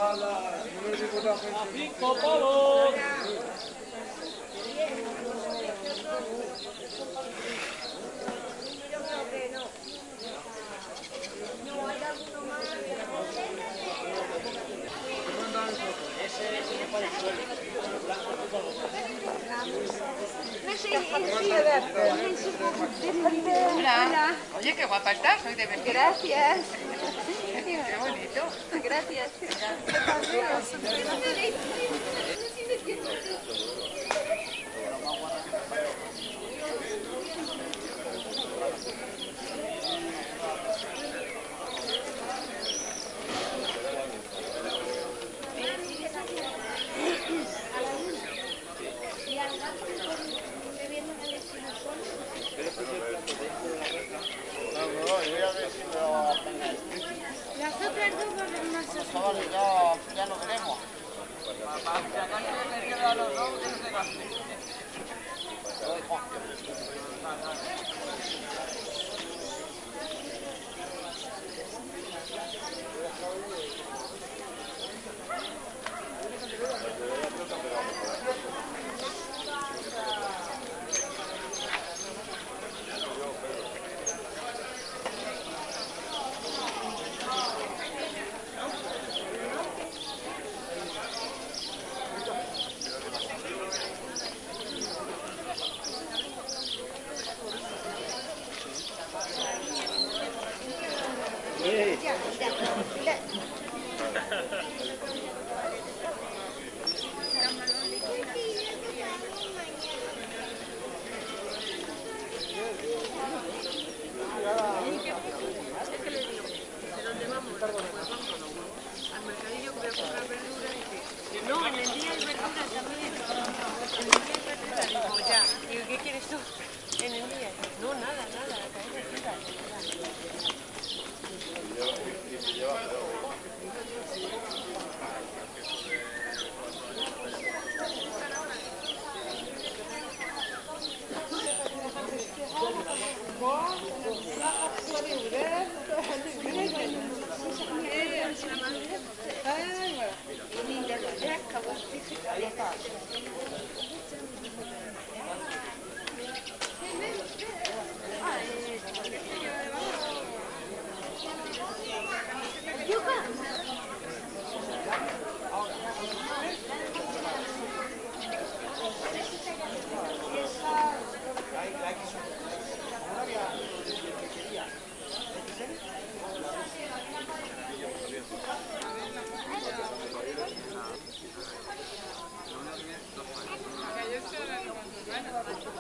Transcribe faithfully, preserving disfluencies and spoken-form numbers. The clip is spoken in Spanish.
¡Cinco pavos! Hola. Oye, qué guapa estás, soy de vestido. Gracias. Qué bonito. Gracias. Las otras dos van a ser más así. Vale, ya, ya lo veremos. Al mercadillo que voy a comprar verduras y que... No, en el día hay verduras también. En el día hay verduras. Digo, ya. Digo, ¿qué quieres tú? En el día. No, nada, nada. La cadena es nada. Bueno.